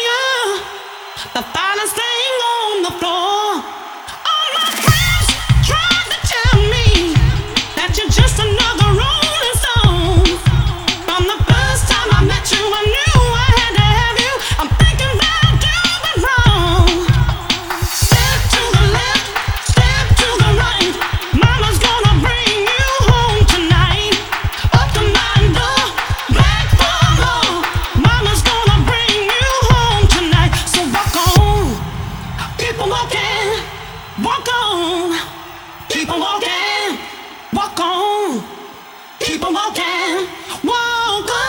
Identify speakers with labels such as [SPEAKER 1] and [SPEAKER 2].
[SPEAKER 1] you're the finest thing on the floor. All my friends tried to tell me that you're just another rolling stone. From the first time I met you, I knew I had to have you. I'm thinking about doing wrong. Step to the left, step to the right. Mama's gonna bring you home tonight. Up the mountain door, back for more. Mama's gonna bring you home tonight. So walk on, keep on walking, walk on, keep on walking, walk on, keep on walking, walk on.